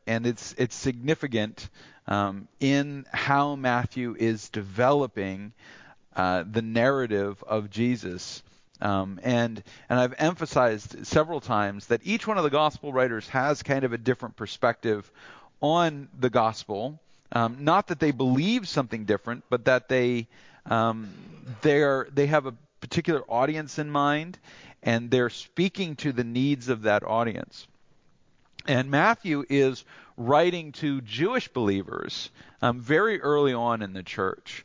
and it's significant in how Matthew is developing the narrative of Jesus. And I've emphasized several times that each one of the gospel writers has kind of a different perspective on the gospel. Not that they believe something different, but that they have a particular audience in mind, and they're speaking to the needs of that audience. And Matthew is writing to Jewish believers very early on in the church.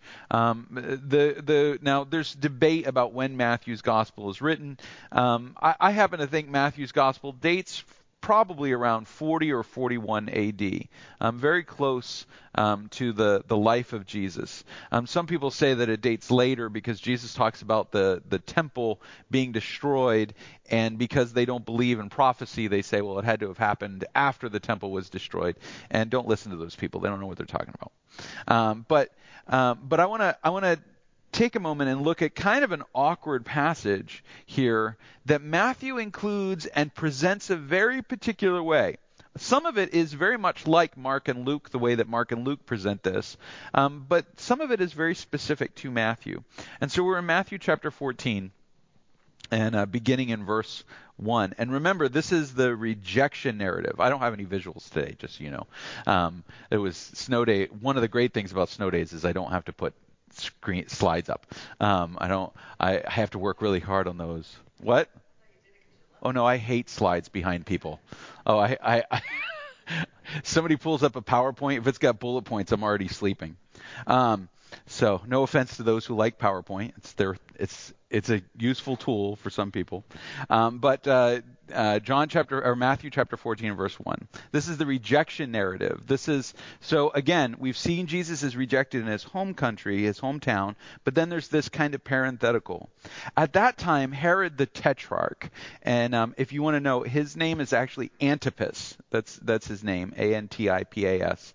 Now, there's debate about when Matthew's gospel is written. I happen to think Matthew's gospel dates probably around 40 or 41 AD, very close to the life of Jesus. Some people say that it dates later because Jesus talks about the temple being destroyed, and because they don't believe in prophecy, they say, well, it had to have happened after the temple was destroyed. And don't listen to those people; they don't know what they're talking about. But I want to take a moment and look at kind of an awkward passage here that Matthew includes and presents a very particular way. Some of it is very much like Mark and Luke, the way that Mark and Luke present this, but some of it is very specific to Matthew. And so we're in Matthew chapter 14, and beginning in verse 1. And remember, this is the rejection narrative. I don't have any visuals today, just so you know. It was snow day. One of the great things about snow days is I don't have to put slides up. I have to work really hard on those. What? Oh no, I hate slides behind people. Oh, I somebody pulls up a PowerPoint. If it's got bullet points, I'm already sleeping. So no offense to those who like PowerPoint. It's a useful tool for some people. But Matthew chapter 14 verse 1. This is the rejection narrative. So again, we've seen Jesus is rejected in his home country, his hometown, but then there's this kind of parenthetical. At that time, Herod the Tetrarch, and if you want to know, his name is actually Antipas. That's his name, Antipas.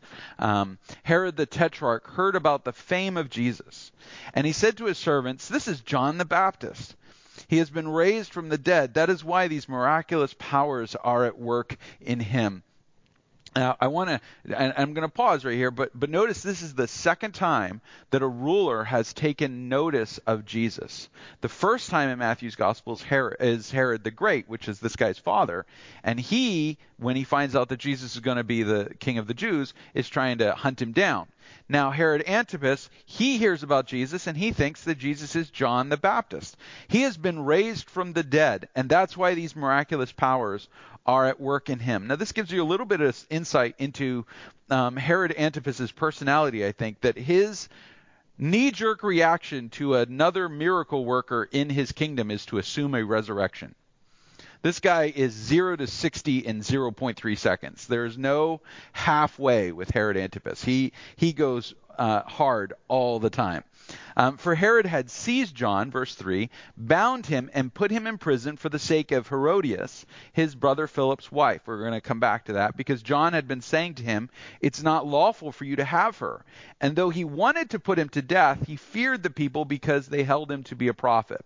Herod the Tetrarch heard about the fame of Jesus, and he said to his servants, "This is John the Baptist. He has been raised from the dead. That is why these miraculous powers are at work in him." Now, I'm going to pause right here, but notice this is the second time that a ruler has taken notice of Jesus. The first time in Matthew's Gospel is Herod the Great, which is this guy's father. And he, when he finds out that Jesus is going to be the king of the Jews, is trying to hunt him down. Now, Herod Antipas, he hears about Jesus, and he thinks that Jesus is John the Baptist. He has been raised from the dead, and that's why these miraculous powers are at work in him. Now, this gives you a little bit of insight into Herod Antipas's personality, I think, that his knee-jerk reaction to another miracle worker in his kingdom is to assume a resurrection. This guy is 0 to 60 in 0.3 seconds. There's no halfway with Herod Antipas. He goes hard all the time. For Herod had seized John, verse 3, bound him and put him in prison for the sake of Herodias, his brother Philip's wife. We're going to come back to that because John had been saying to him, "It's not lawful for you to have her." And though he wanted to put him to death, he feared the people because they held him to be a prophet.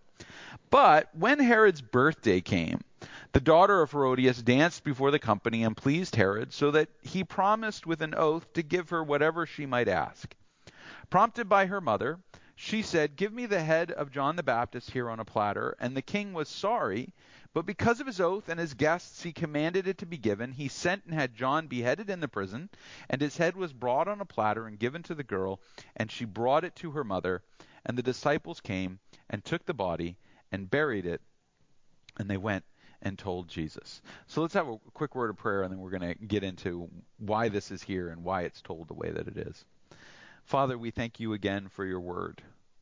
But when Herod's birthday came, the daughter of Herodias danced before the company and pleased Herod, so that he promised with an oath to give her whatever she might ask. Prompted by her mother, she said, "Give me the head of John the Baptist here on a platter." And the king was sorry, but because of his oath and his guests, he commanded it to be given. He sent and had John beheaded in the prison, and his head was brought on a platter and given to the girl, and she brought it to her mother. And the disciples came and took the body and buried it, and they went and told Jesus. So let's have a quick word of prayer, and then we're going to get into why this is here and why it's told the way that it is. Father, we thank you again for your word.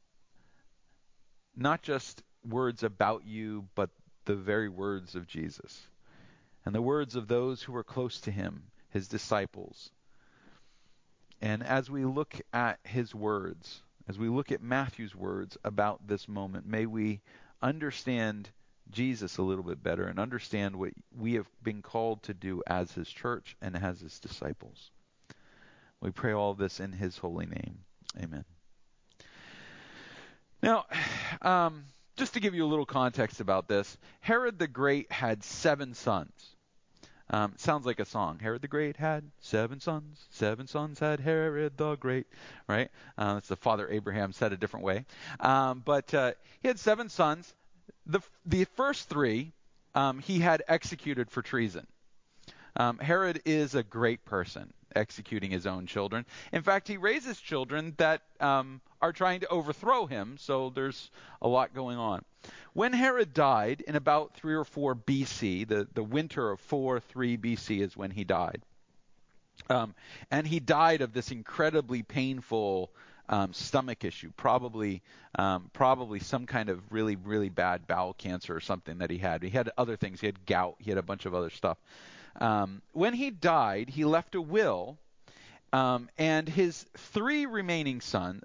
Not just words about you, but the very words of Jesus. And the words of those who were close to him, his disciples. And as we look at his words, as we look at Matthew's words about this moment, may we understand Jesus a little bit better and understand what we have been called to do as his church and as his disciples. We pray all this in his holy name. Amen. Now, just to give you a little context about this, Herod the Great had 7 sons. Sounds like a song. Herod the Great had 7 sons. 7 sons had Herod the Great. Right? That's the Father Abraham said a different way. But he had 7 sons. The first 3 he had executed for treason. Herod is a great person, executing his own children. In fact, he raises children that are trying to overthrow him, so there's a lot going on. When Herod died in about 3 or 4 BC, the winter of 4-3 BC is when he died. And he died of this incredibly painful stomach issue, probably some kind of really, really bad bowel cancer or something that he had. He had other things. He had gout. He had a bunch of other stuff. When he died, he left a will, and his 4 remaining sons,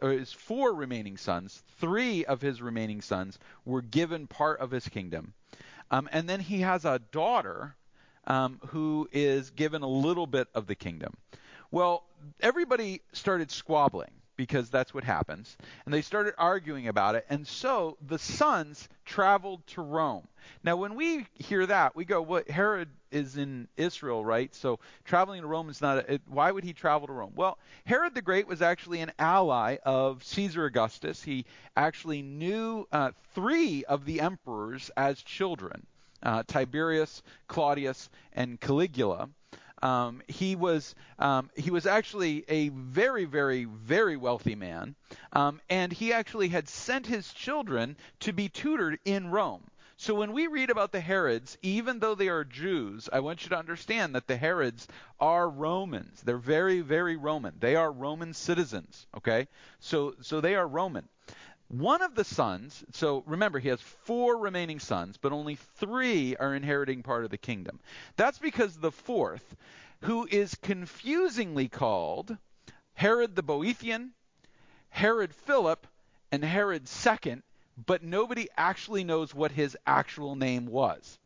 3 of his remaining sons were given part of his kingdom. And then he has a daughter who is given a little bit of the kingdom. Well, everybody started squabbling, because that's what happens. And they started arguing about it. And so the sons traveled to Rome. Now, when we hear that, we go, "What? Herod is in Israel, right? So traveling to Rome is not why would he travel to Rome?" Well, Herod the Great was actually an ally of Caesar Augustus. He actually knew 3 of the emperors as children, Tiberius, Claudius, and Caligula. He was actually a very, very, very wealthy man, and he actually had sent his children to be tutored in Rome. So when we read about the Herods, even though they are Jews, I want you to understand that the Herods are Romans. They're very, very Roman. They are Roman citizens, okay? So they are Roman. One of the sons, so remember, he has 4 remaining sons, but only 3 are inheriting part of the kingdom. That's because the 4th, who is confusingly called Herod the Boethian, Herod Philip, and Herod II, but nobody actually knows what his actual name was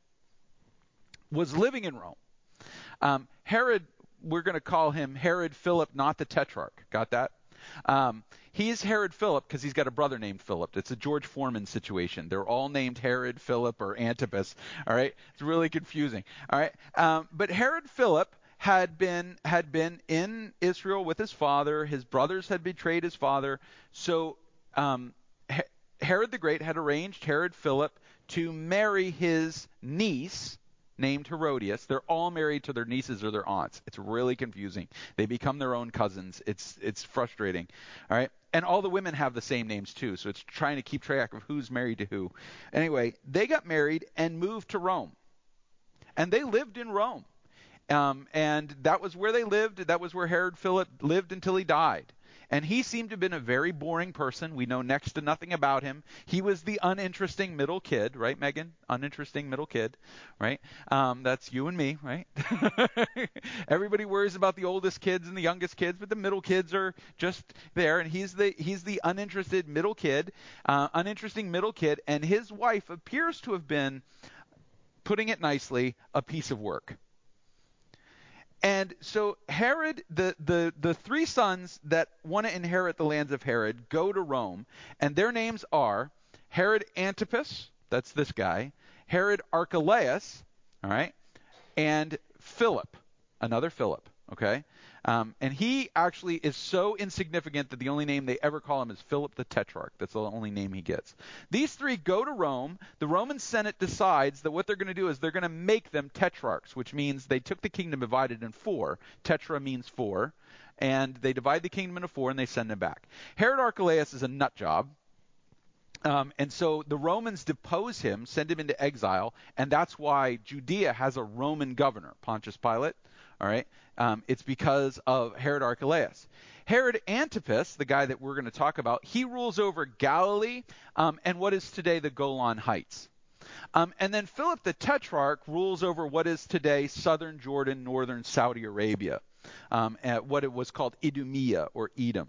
living in Rome. Herod, we're going to call him Herod Philip, not the Tetrarch. Got that? He's Herod Philip because he's got a brother named Philip. It's a George Foreman situation. They're all named Herod, Philip, or Antipas. All right, it's really confusing. All right, but Herod Philip had been in Israel with his father. His brothers had betrayed his father. So Herod the Great had arranged Herod Philip to marry his niece, named Herodias. They're all married to their nieces or their aunts. It's really confusing. They become their own cousins. It's frustrating. All right? And all the women have the same names too, so it's trying to keep track of who's married to who. Anyway, they got married and moved to Rome. And they lived in Rome. And that was where they lived. That was where Herod Philip lived until he died. And he seemed to have been a very boring person. We know next to nothing about him. He was the uninteresting middle kid, right, Megan? Uninteresting middle kid, right? That's you and me, right? Everybody worries about the oldest kids and the youngest kids, but the middle kids are just there. And he's the uninterested middle kid, uninteresting middle kid. And his wife appears to have been, putting it nicely, a piece of work. And so Herod, the 3 sons that want to inherit the lands of Herod go to Rome, and their names are Herod Antipas, that's this guy, Herod Archelaus, all right, and Philip, another Philip, okay? And he actually is so insignificant that the only name they ever call him is Philip the Tetrarch. That's the only name he gets. These 3 go to Rome. The Roman Senate decides that what they're going to do is they're going to make them tetrarchs, which means they took the kingdom divided in 4. Tetra means 4. And they divide the kingdom into 4 and they send them back. Herod Archelaus is a nut job. And so the Romans depose him, send him into exile, and that's why Judea has a Roman governor, Pontius Pilate. All right, it's because of Herod Archelaus. Herod Antipas, the guy that we're going to talk about, he rules over Galilee and what is today the Golan Heights. And then Philip the Tetrarch rules over what is today southern Jordan, northern Saudi Arabia, at what it was called Idumea or Edom.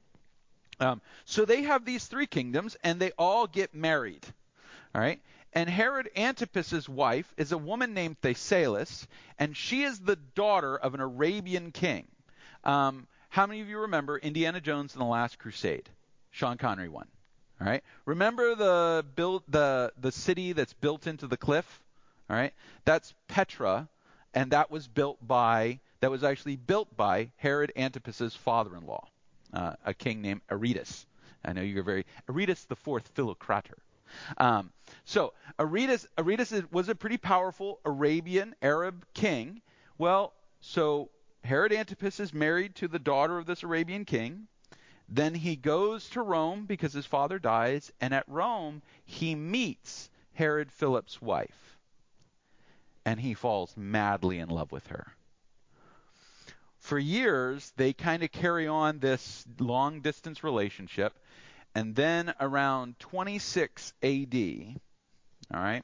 So they have these 3 kingdoms, and they all get married. All right. And Herod Antipas's wife is a woman named Thessalus, and she is the daughter of an Arabian king. How many of you remember Indiana Jones and the Last Crusade? Sean Connery one. All right. Remember the city that's built into the cliff? All right. That's Petra, and that was actually built by Herod Antipas's father-in-law, a king named Aretas. I know you're Aretas the Fourth Philocrator. So Aretas was a pretty powerful Arabian Arab king. Well, so Herod Antipas is married to the daughter of this Arabian king. Then he goes to Rome because his father dies, and at Rome he meets Herod Philip's wife, and he falls madly in love with her. For years, they kind of carry on this long-distance relationship, and then around 26 A.D., all right,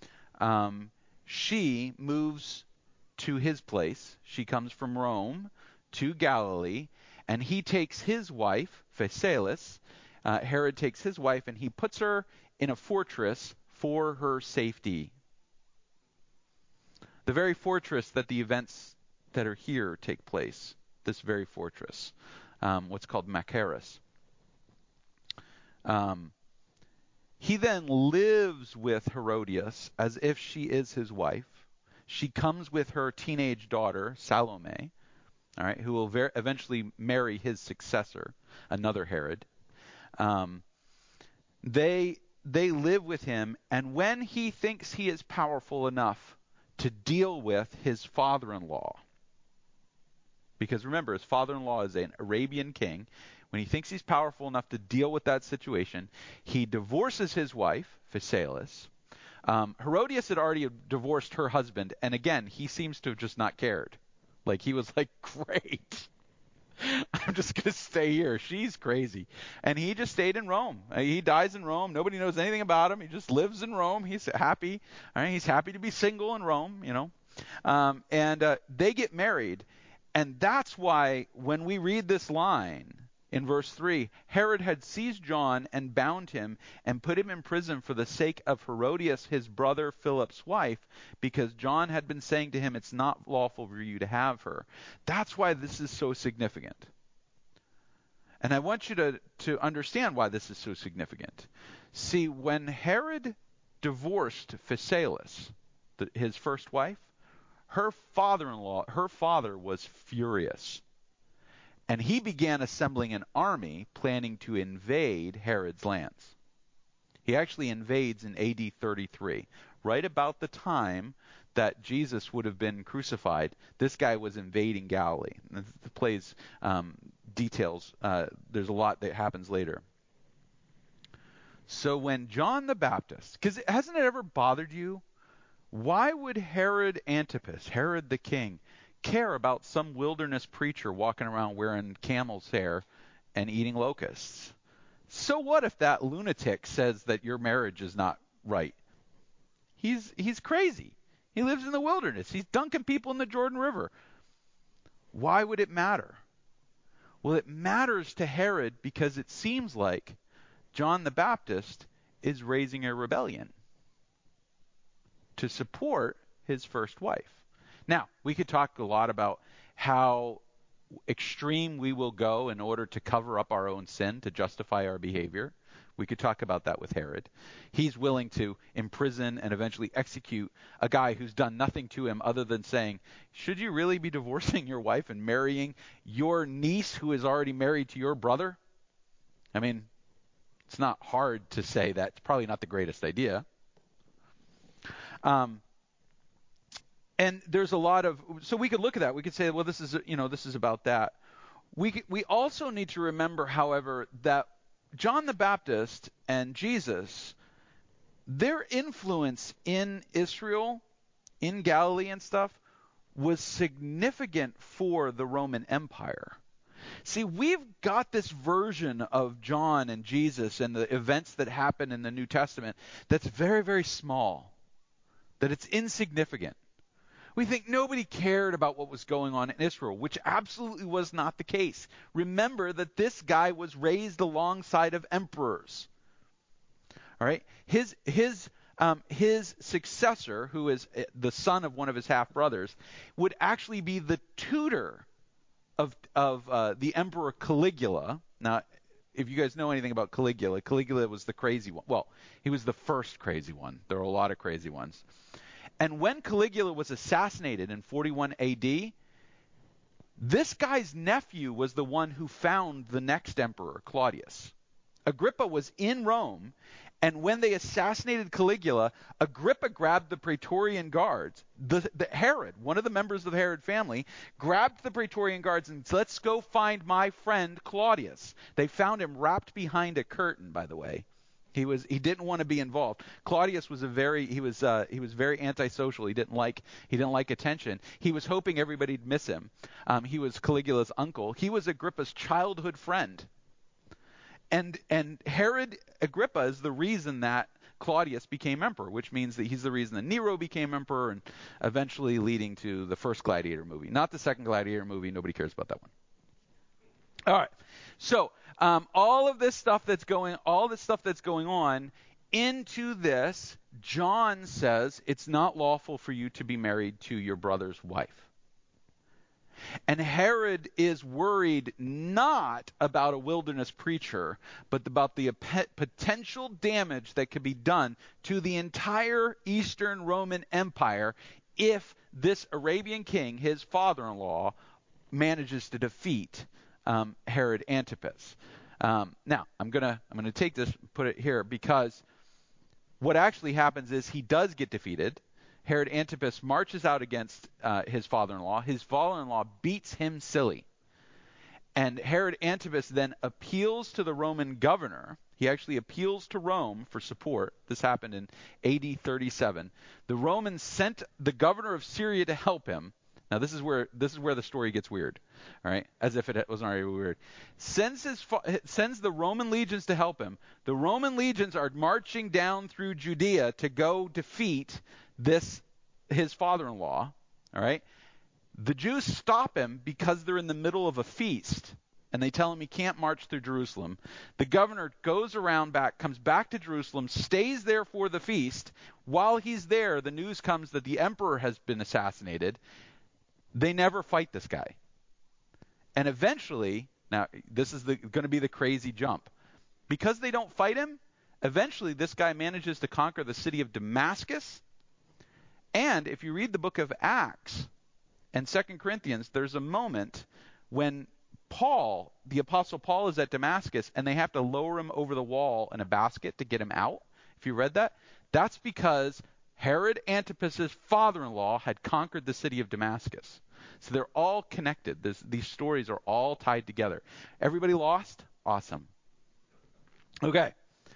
she moves to his place. She comes from Rome to Galilee, and he takes his wife, Phasaelis. Herod takes his wife, and he puts her in a fortress for her safety. The very fortress that the events that are here take place, this very fortress, what's called Machaerus. He then lives with Herodias as if she is his wife. She comes with her teenage daughter, Salome, all right, who will eventually marry his successor, another Herod. They live with him, and when he thinks he is powerful enough to deal with his father-in-law, because remember, his father-in-law is an Arabian king, when he thinks he's powerful enough to deal with that situation, he divorces his wife, Phasaelis. Herodias had already divorced her husband, and again, he seems to have just not cared. Like, he was like, great. I'm just going to stay here. She's crazy. And he just stayed in Rome. He dies in Rome. Nobody knows anything about him. He just lives in Rome. He's happy. All right? He's happy to be single in Rome, you know. And they get married. And that's why when we read this line in verse 3, Herod had seized John and bound him and put him in prison for the sake of Herodias, his brother Philip's wife, because John had been saying to him, it's not lawful for you to have her. That's why this is so significant. And I want you to understand why this is so significant. See, when Herod divorced Phasaelis, his first wife, her father was furious. And he began assembling an army planning to invade Herod's lands. He actually invades in AD 33, right about the time that Jesus would have been crucified. This guy was invading Galilee. The play's details, there's a lot that happens later. So when John the Baptist, because hasn't it ever bothered you? Why would Herod Antipas, Herod the king, care about some wilderness preacher walking around wearing camel's hair and eating locusts? So what if that lunatic says that your marriage is not right? He's crazy. He lives in the wilderness. He's dunking people in the Jordan River. Why would it matter? Well, it matters to Herod because it seems like John the Baptist is raising a rebellion to support his first wife. Now, we could talk a lot about how extreme we will go in order to cover up our own sin, to justify our behavior. We could talk about that with Herod. He's willing to imprison and eventually execute a guy who's done nothing to him other than saying, should you really be divorcing your wife and marrying your niece who is already married to your brother? I mean, it's not hard to say that. It's probably not the greatest idea. And there's a lot of, so we could look at that. We could say, well, this is about that. We also need to remember, however, that John the Baptist and Jesus, their influence in Israel, in Galilee and stuff, was significant for the Roman Empire. See, we've got this version of John and Jesus and the events that happen in the New Testament that's very, very small, that it's insignificant. We think nobody cared about what was going on in Israel, which absolutely was not the case. Remember that this guy was raised alongside of emperors. All right? His successor, who is the son of one of his half-brothers, would actually be the tutor of the Emperor Caligula. Now, if you guys know anything about Caligula was the crazy one. Well, he was the first crazy one. There were a lot of crazy ones. And when Caligula was assassinated in 41 AD, this guy's nephew was the one who found the next emperor, Claudius. Agrippa was in Rome, and when they assassinated Caligula, Agrippa grabbed the Praetorian guards. The Herod, one of the members of the Herod family, grabbed the Praetorian guards and said, "Let's go find my friend Claudius." They found him wrapped behind a curtain, by the way. He didn't want to be involved. Claudius was he was very antisocial. He didn't like attention. He was hoping everybody'd miss him. He was Caligula's uncle. He was Agrippa's childhood friend. And Herod Agrippa is the reason that Claudius became emperor, which means that he's the reason that Nero became emperor, and eventually leading to the first Gladiator movie. Not the second Gladiator movie. Nobody cares about that one. All right. So all this stuff that's going on into this, John says it's not lawful for you to be married to your brother's wife. And Herod is worried not about a wilderness preacher, but about the potential damage that could be done to the entire Eastern Roman Empire if this Arabian king, his father-in-law, manages to defeat Herod Antipas. Now, I'm gonna take this, put it here, because what actually happens is he does get defeated. Herod Antipas marches out against his father-in-law. His father-in-law beats him silly. And Herod Antipas then appeals to the Roman governor. He actually appeals to Rome for support. This happened in AD 37. The Romans sent the governor of Syria to help him. Now this is where the story gets weird, all right? As if it wasn't already weird. Sends the Roman legions to help him. The Roman legions are marching down through Judea to go defeat his father-in-law, all right? The Jews stop him because they're in the middle of a feast, and they tell him he can't march through Jerusalem. The governor goes around back, comes back to Jerusalem, stays there for the feast. While he's there, the news comes that the emperor has been assassinated. They never fight this guy. And eventually, now this is going to be the crazy jump. Because they don't fight him, eventually this guy manages to conquer the city of Damascus. And if you read the book of Acts and 2 Corinthians, there's a moment when Paul, the Apostle Paul, is at Damascus, and they have to lower him over the wall in a basket to get him out. If you read that, that's because Herod Antipas' father-in-law had conquered the city of Damascus. So they're all connected. These stories are all tied together. Everybody lost? Awesome. Okay.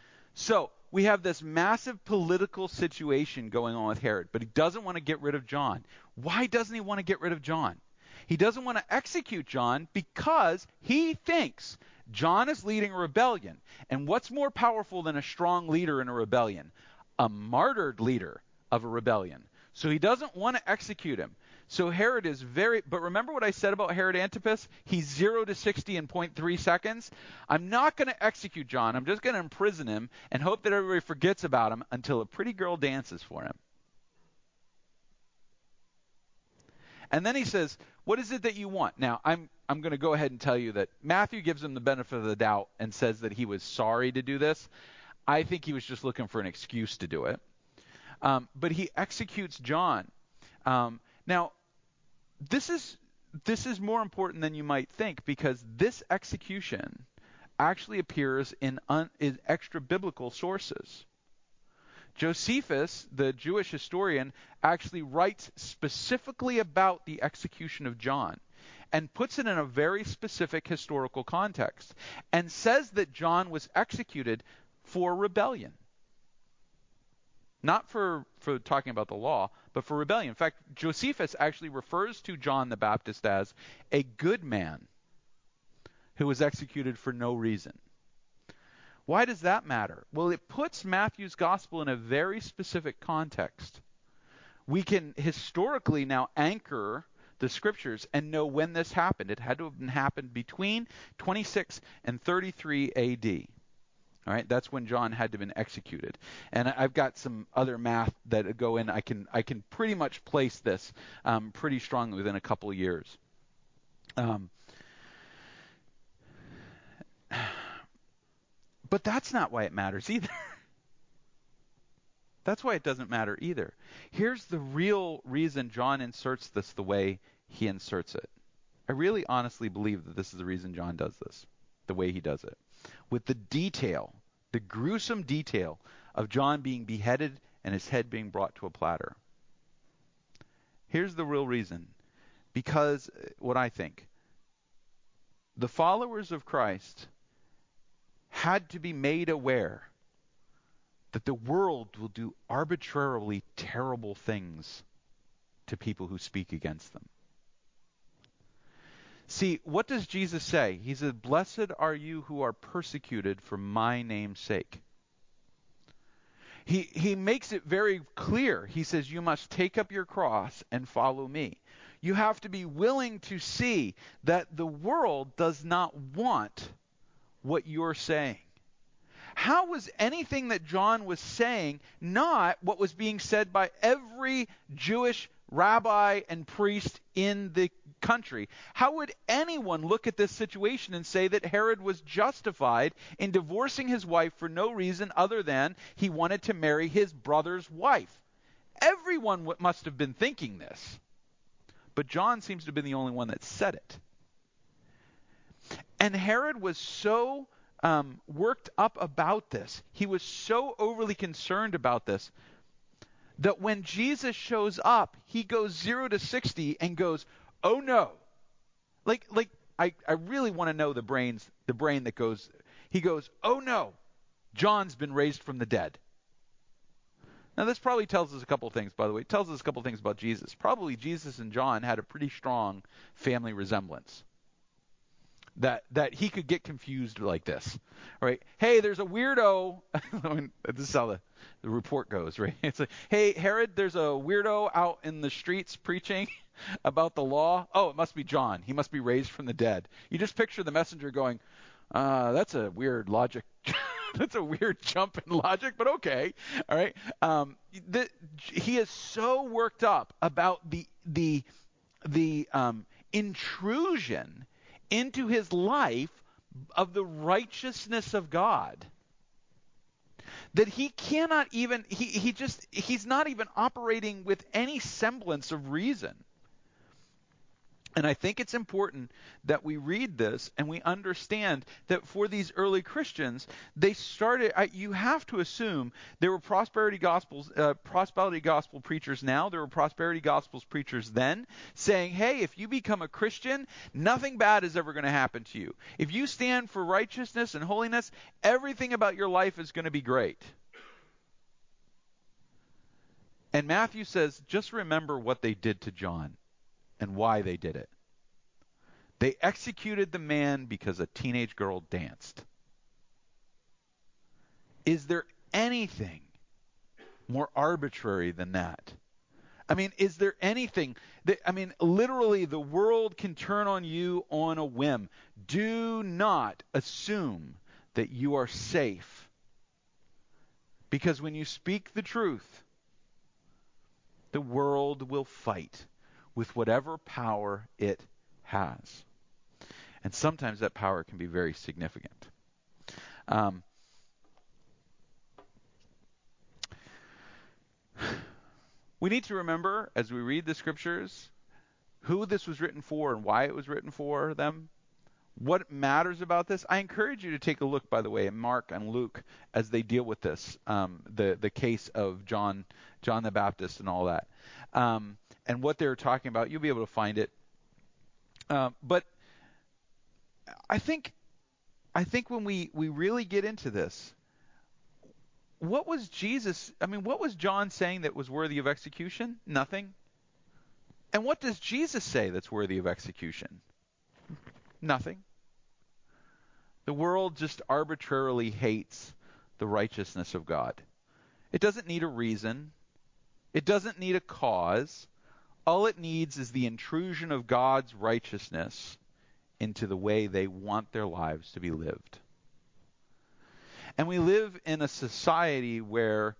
So we have this massive political situation going on with Herod, but he doesn't want to get rid of John. Why doesn't he want to get rid of John? He doesn't want to execute John because he thinks John is leading a rebellion. And what's more powerful than a strong leader in a rebellion? A martyred leader of a rebellion. So he doesn't want to execute him. So Herod is but remember what I said about Herod Antipas? He's 0 to 60 in 0.3 seconds. I'm not going to execute John. I'm just going to imprison him and hope that everybody forgets about him until a pretty girl dances for him. And then he says, "What is it that you want?" Now, I'm going to go ahead and tell you that Matthew gives him the benefit of the doubt and says that he was sorry to do this. I think he was just looking for an excuse to do it. But he executes John. Now, this is more important than you might think, because this execution actually appears in extra biblical sources. Josephus, the Jewish historian, actually writes specifically about the execution of John and puts it in a very specific historical context and says that John was executed for rebellion. Not for talking about the law, but for rebellion. In fact, Josephus actually refers to John the Baptist as a good man who was executed for no reason. Why does that matter? Well, it puts Matthew's gospel in a very specific context. We can historically now anchor the scriptures and know when this happened. It had to have happened between 26 and 33 AD. All right, that's when John had to have been executed. And I've got some other math that go in. I can pretty much place this pretty strongly within a couple of years. But that's not why it matters either. That's why it doesn't matter either. Here's the real reason John inserts this the way he inserts it. I really honestly believe that this is the reason John does this, the way he does it. With the detail, the gruesome detail of John being beheaded and his head being brought to a platter. Here's the real reason. Because, what I think, the followers of Christ had to be made aware that the world will do arbitrarily terrible things to people who speak against them. See, what does Jesus say? He said, "Blessed are you who are persecuted for my name's sake." He makes it very clear. He says, you must take up your cross and follow me. You have to be willing to see that the world does not want what you're saying. How was anything that John was saying not what was being said by every Jewish rabbi and priest in the country? How would anyone look at this situation and say that Herod was justified in divorcing his wife for no reason other than he wanted to marry his brother's wife? Everyone must have been thinking this. But John seems to have been the only one that said it. And Herod was so worked up about this. He was so overly concerned about this that when Jesus shows up, he goes 0 to 60 and goes, "Oh no!" Like I really want to know the brain that goes. He goes, "Oh no, John's been raised from the dead." Now this probably tells us a couple of things. By the way, it tells us a couple of things about Jesus. Probably Jesus and John had a pretty strong family resemblance. That he could get confused like this, right? Hey, there's a weirdo. I mean, this is how the report goes, right? It's like, hey, Herod, there's a weirdo out in the streets preaching about the law. Oh, it must be John. He must be raised from the dead. You just picture the messenger going, that's a weird logic. That's a weird jump in logic, but okay. All right. He is so worked up about the intrusion into his life of the righteousness of God that he cannot even he's not even operating with any semblance of reason. And I think it's important that we read this and we understand that for these early Christians, they started. You have to assume there were prosperity gospel preachers now. There were prosperity gospels preachers then, saying, "Hey, if you become a Christian, nothing bad is ever going to happen to you. If you stand for righteousness and holiness, everything about your life is going to be great." And Matthew says, just remember what they did to John. And why they did it. They executed the man because a teenage girl danced. Is there anything more arbitrary than that? I mean, is there anything literally the world can turn on you on a whim. Do not assume that you are safe. Because when you speak the truth, the world will fight with whatever power it has. And sometimes that power can be very significant. We need to remember, as we read the scriptures, who this was written for and why it was written for them. What matters about this? I encourage you to take a look, by the way, in Mark and Luke as they deal with this, the case of John the Baptist and all that. And what they're talking about, you'll be able to find it. But I think when we really get into this, what was John saying that was worthy of execution? Nothing. And what does Jesus say that's worthy of execution? Nothing. The world just arbitrarily hates the righteousness of God. It doesn't need a reason. It doesn't need a cause. All it needs is the intrusion of God's righteousness into the way they want their lives to be lived. And we live in a society where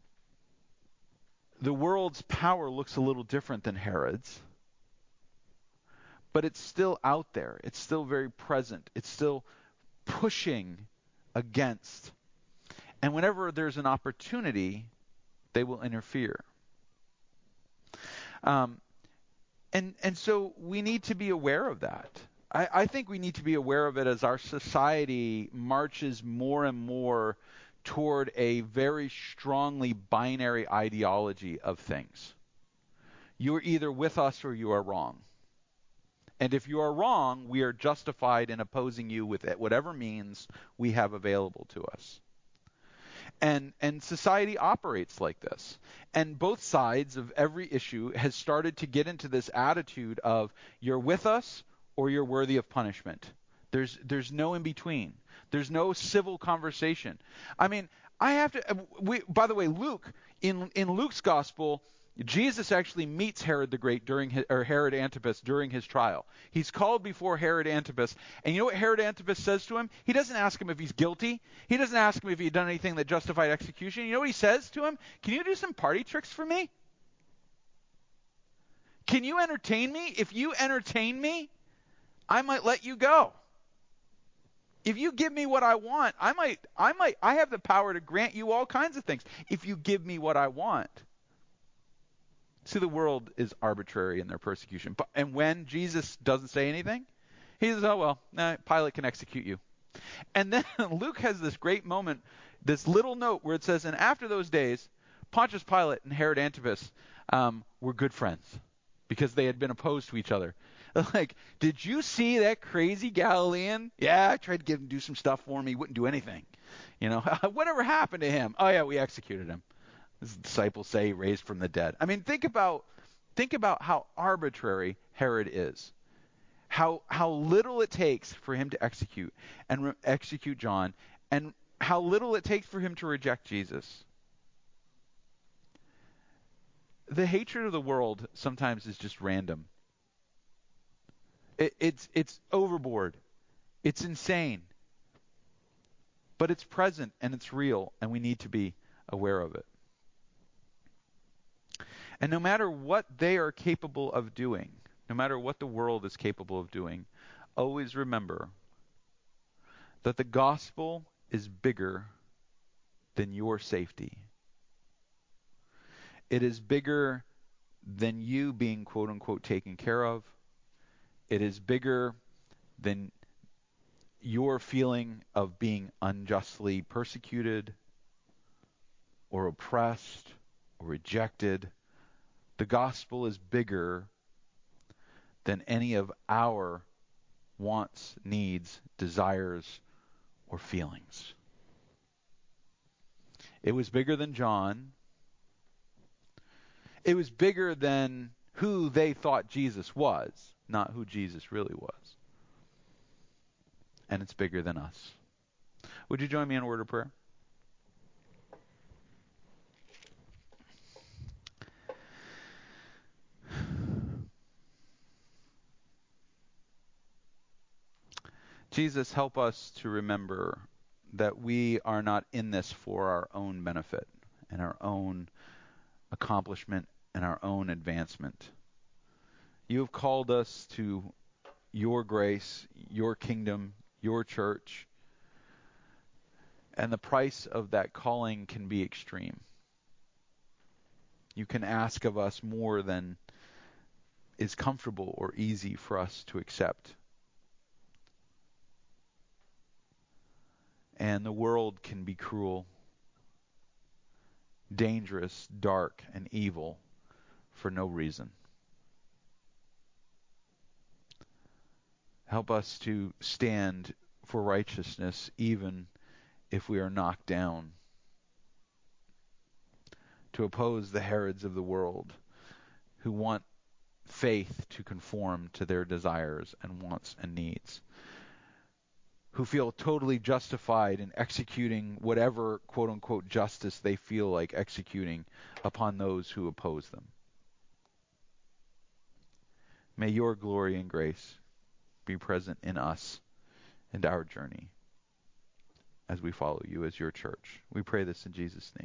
the world's power looks a little different than Herod's, but it's still out there. It's still very present. It's still pushing against. And whenever there's an opportunity, They will interfere. And so we need to be aware of that. I think we need to be aware of it as our society marches more and more toward a very strongly binary ideology of things. You are either with us or you are wrong. And if you are wrong, we are justified in opposing you with whatever means we have available to us. And society operates like this. And both sides of every issue has started to get into this attitude of you're with us or you're worthy of punishment. There's no in between. There's no civil conversation. I mean, I have to. By the way, Luke in Luke's gospel, Jesus actually meets Herod the Great Herod Antipas during his trial. He's called before Herod Antipas, and you know what Herod Antipas says to him? He doesn't ask him if he's guilty. He doesn't ask him if he'd done anything that justified execution. You know what he says to him? Can you do some party tricks for me? Can you entertain me? If you entertain me, I might let you go. If you give me what I want, I have the power to grant you all kinds of things if you give me what I want. See, the world is arbitrary in their persecution. And when Jesus doesn't say anything, he says, oh, well, Pilate can execute you. And then Luke has this great moment, this little note where it says, and after those days, Pontius Pilate and Herod Antipas were good friends because they had been opposed to each other. Like, did you see that crazy Galilean? Yeah, I tried to get him to do some stuff for me. He wouldn't do anything. You know, whatever happened to him? Oh, yeah, we executed him. His disciples say he raised from the dead. I mean, think about how arbitrary Herod is. How little it takes for him to execute execute John, and how little it takes for him to reject Jesus. The hatred of the world sometimes is just random. It's overboard. It's insane. But it's present and it's real, and we need to be aware of it. And no matter what they are capable of doing, no matter what the world is capable of doing, always remember that the gospel is bigger than your safety. It is bigger than you being quote unquote taken care of. It is bigger than your feeling of being unjustly persecuted or oppressed or rejected. The gospel is bigger than any of our wants, needs, desires, or feelings. It was bigger than John. It was bigger than who they thought Jesus was, not who Jesus really was. And it's bigger than us. Would you join me in a word of prayer? Jesus, help us to remember that we are not in this for our own benefit and our own accomplishment and our own advancement. You have called us to your grace, your kingdom, your church, and the price of that calling can be extreme. You can ask of us more than is comfortable or easy for us to accept. And the world can be cruel, dangerous, dark, and evil for no reason. Help us to stand for righteousness even if we are knocked down, to oppose the Herods of the world who want faith to conform to their desires and wants and needs, who feel totally justified in executing whatever quote-unquote justice they feel like executing upon those who oppose them. May your glory and grace be present in us and our journey as we follow you as your church. We pray this in Jesus' name.